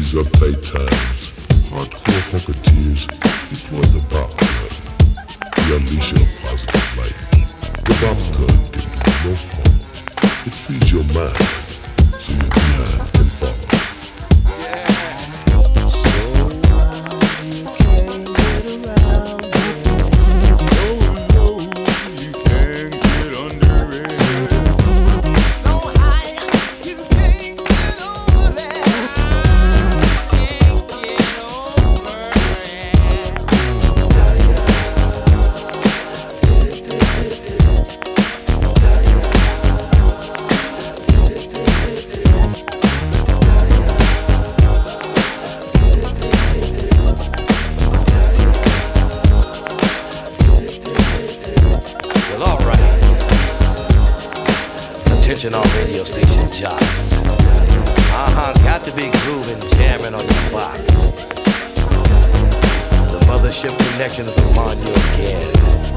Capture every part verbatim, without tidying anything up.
these uptight times, hardcore funketeers deploy the bop gun. We unleash your positive light. The bop gun can do no harm. It feeds your mind, so your behind can follow. Attention all radio station jocks. Uh-huh, got to be grooving, jamming on your box. The mothership connection is upon you again.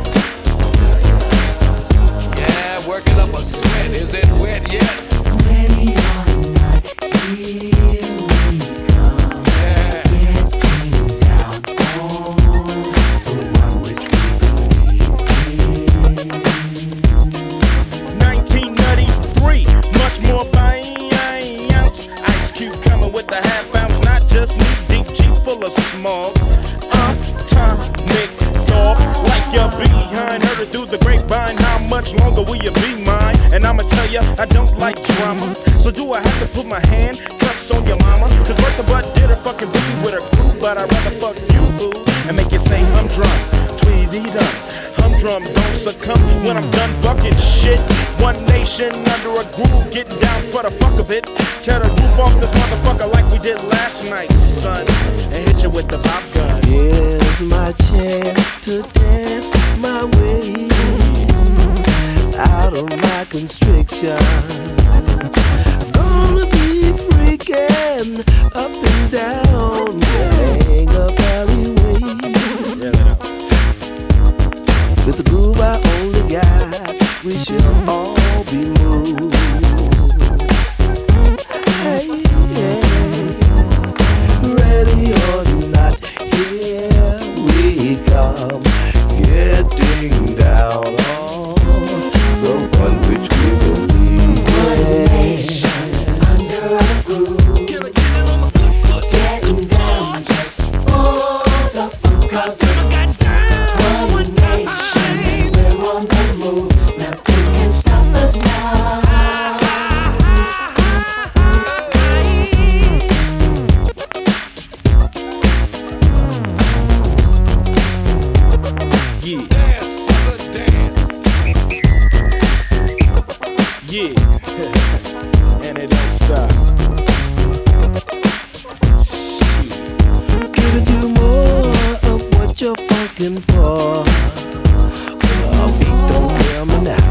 Yeah, working up a sweat. Is it wet yet? Ready or not, here we come. Yeah. Getting down on the one which we believe in. nineteen ninety-three, much more bounce. Ice Cube coming with the half ounce, not just knee deep, Jeep full of smog. Atomic dog, like your behind. Heard it through the grapevine. How much longer will you be mine? And I'ma tell ya, I don't like drama. So do I have to put my hand cuffs on your mama? Cause Bertha Butt did a fucking movie with her crew, but I'd rather fuck you, boo, and make you say humdrum, tweety-dum. Humdrum, don't succumb when I'm done bucking shit. One nation under a groove, getting down for the fuck of it. Tear the roof off this motherfucker like we did last night, son, and hit you with the pop gun. Here's my chance to dance my way out of my constriction. Gonna be freaking up and down, hang up alleyway. With the groove I only got, we shall all be moved. Hey, yeah. Ready or not, here we come, getting down on the one which we believe in. Under a groove, getting down just for the funk of it. One nation, we're on the move. Nothing can stop us now. Yeah. Dance, sucker, dance. Yeah. And it don't stop. Gonna do more of what you're funkin' for. When our feet don't fail me now.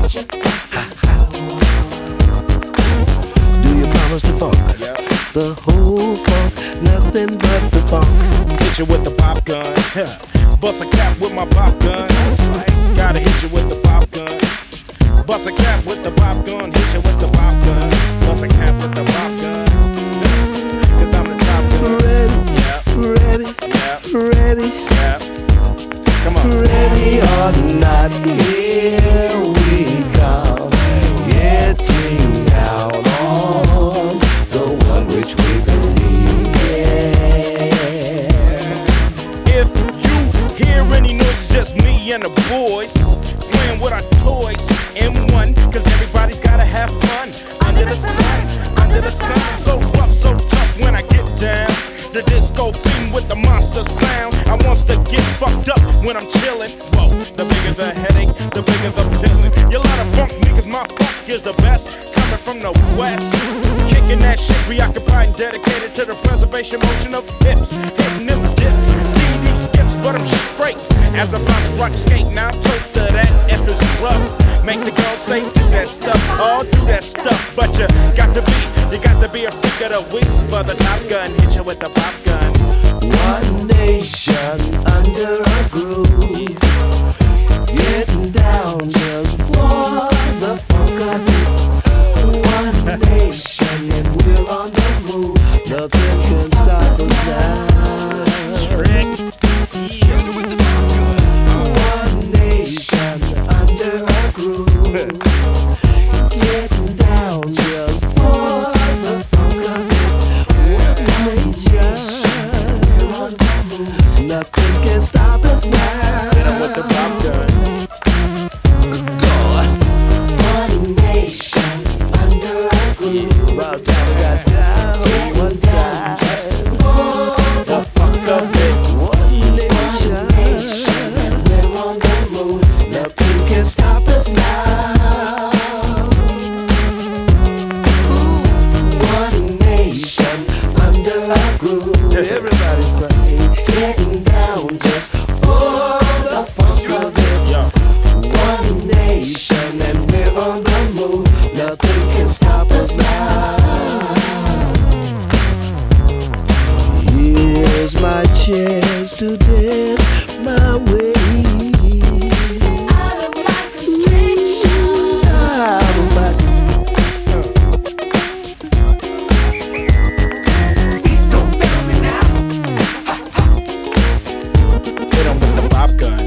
Do you promise to funk? Yep. The whole funk, nothing but the funk. Hit you with the pop gun. Bust a cap with my pop gun. Gotta hit you with the pop gun. Bust a cap with the pop gun. Hit you with the pop gun. Bust a cap with the pop gun. Cause I'm the top gun. Ready, Yeah, ready, yeah, ready, yeah. Come on. ready or not, here we come, getting down on the one which we believe in. If you hear any noise, it's just me and the boys playing with our toys. M one, cause everybody's gotta have fun under the sun, under the sun. So rough, so tough when I get down. The disco fiend with the monster sound. I wants to get fucked up when I'm chillin'. Whoa, the bigger the headache, the bigger the pillin'. You lot of funk niggas, my funk is the best. Coming from the west, kicking that shit, preoccupied and dedicated to the preservation motion of hips. Hitting them dips, C D skips, but I'm straight. As I bounce, rock, skate, now I'm toast to that F is rough. Make the girls say do that stuff, all do that stuff. But you got to be, you got to be a freak of the week for the top gun. Hit you with the pop gun. One nation under a groove, getting down just for the funk of it. One nation and we're on the move. Nothing can stop About time I got down one time. The funk of it. One nation, We're on the move. Nothing can stop us now. One nation under our groove. everybody say. Getting down just for the funk of it. One nation and we're on the move. Nothing can stop us now. Here's my chance to dance my way Out of my constriction. out of my. Don't fail me now. Hit 'em with the pop gun.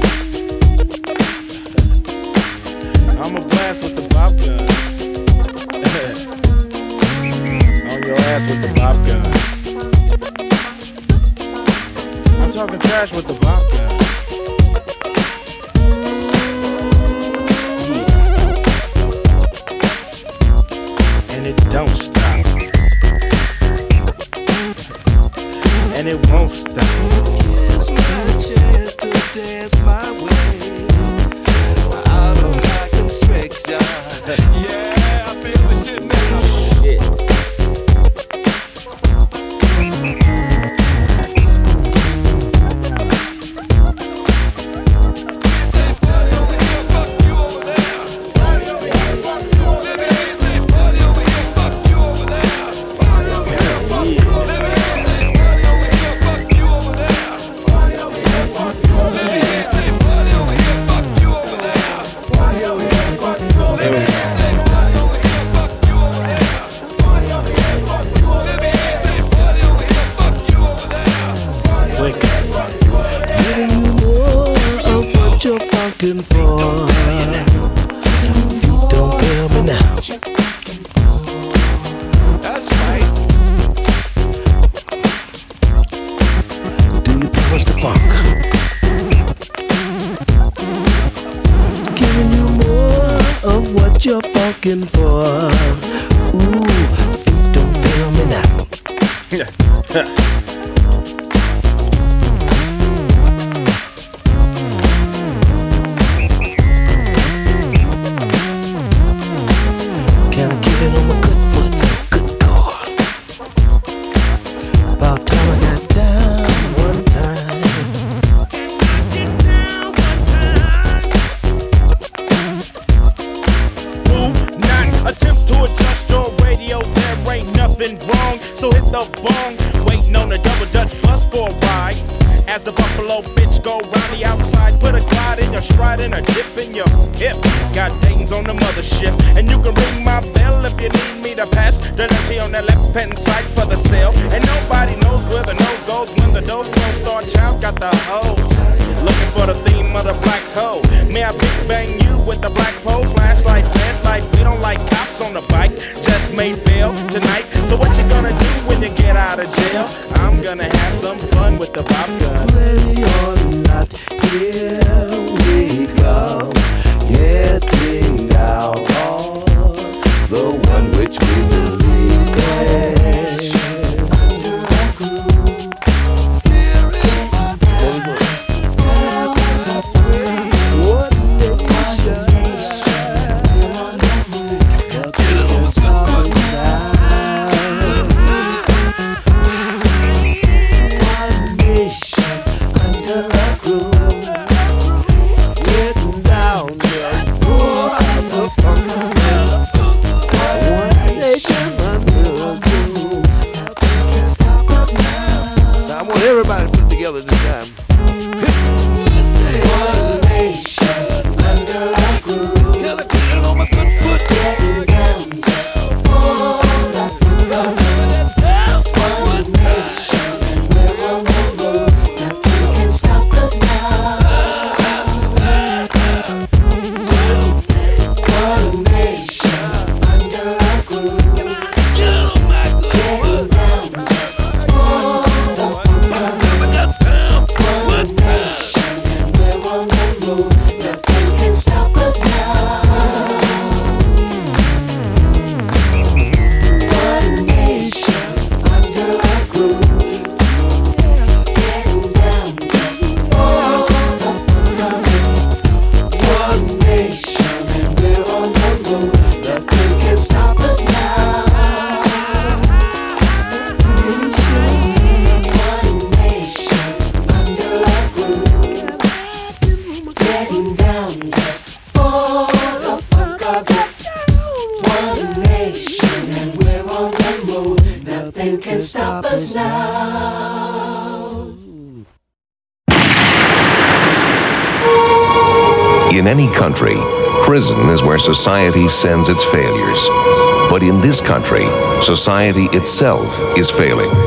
I'm a blast with the pop gun. On your ass with the pop gun. I'm talking trash with the pop gun. Yeah. And it don't stop. And it won't stop. Here's my chance to dance my way out of my constriction. Yeah, I feel the shit now. Yeah. Giving you more of what you're funkin' for. Feet don't fail me now. That's right. Do you promise to funk? Giving you more of what you're funkin' for. Ooh, feet don't fail me now. Can I get it on my good foot? Good call. About time I got down one time. Do not attempt to adjust your radio. There ain't nothing wrong. So hit the bong. Waiting on a double Dutch bus for a ride. As the Buffalo bitch go round the outside, put a glide in your stride and a dip in your hip. Got Dayton's on the mothership, and you can ring my bell if you need me to pass the Dutchie on the left hand side for the sale. And nobody knows where the nose goes when the dose don't start. Child got the hose. Looking for the theme of the black hole. May I big bang you with the black pole? Flashlight, red light. We don't like cops on the bike. Just made bail tonight. So what you gonna do when you get out of jail? I'm gonna have some fun with the pop gun. Ready or not, here we go. Getting down on the one which we believe in. What nation? One nation under a groove. Nothing can stop us now. In any country, prison is where society sends its failures. But in this country, society itself is failing.